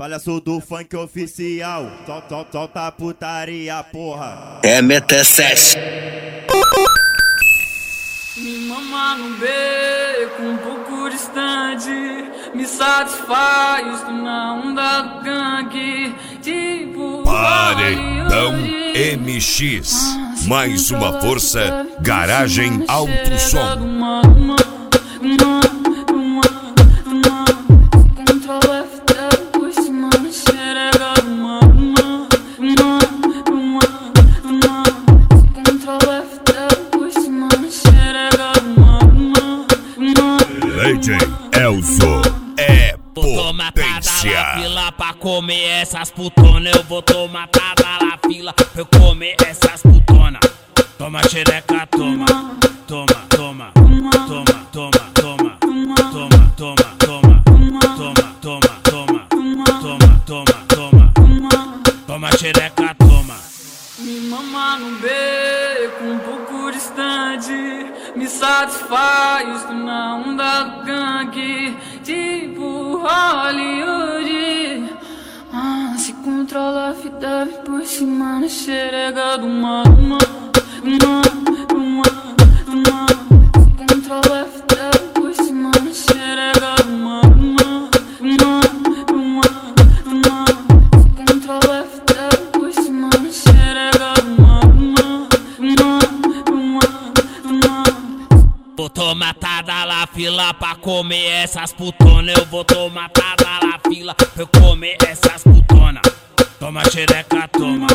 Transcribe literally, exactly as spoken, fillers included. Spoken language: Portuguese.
Palhaço do funk oficial, sol, sol, solta a putaria, porra. M T sete. Me mama no beco, um pouco distante, me satisfaz na onda do gangue, tipo Paredão M X, mais uma força, garagem alto som. D J Elzo é potência. Na fila pra comer essas putonas, eu vou tomar tada na fila pra eu comer essas putonas. Toma xereca, toma, toma, toma, toma, toma, toma, toma, toma, toma, toma, toma, toma, toma, toma, toma, toma xereca, toma. Me mama no beco, um pouco distante, me satisfaz na onda do gangue, tipo Hollywood. Ah, se controla a vida, vem por cima na xerega do mano. Se controla a vida, vem por cima na xerega do mano. Se controla a vida, vem por cima na xerega do mano. Vou tomar tada na fila pra comer essas putonas. Eu vou tomar tada na fila pra eu comer essas putonas. Toma xereca, toma,